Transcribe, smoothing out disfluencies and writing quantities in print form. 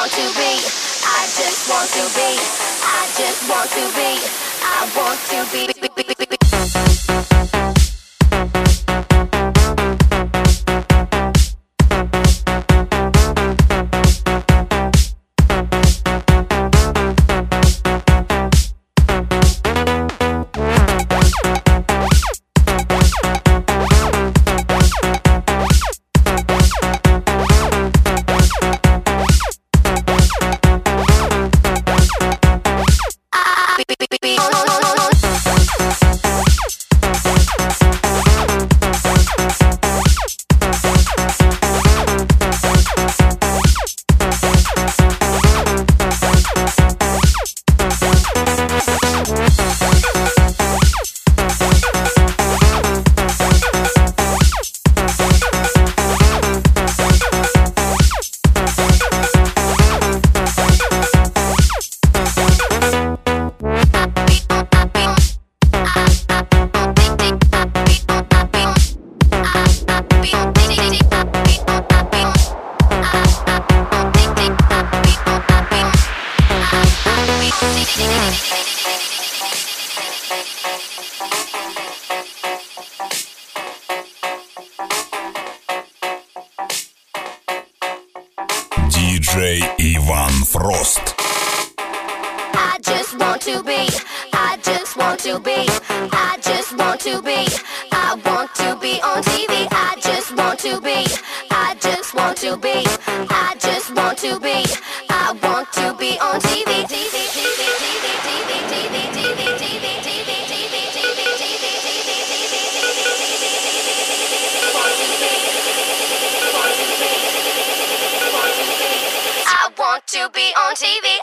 want to be. I just want to be. I just want to be. I want to be. Диджей Иван Фрост. I just want to be. I just want to be. I just want to be. I want to be on TV. I just want to be. I just want to be. I just want to be. I want to be on TV. I want to be on TV.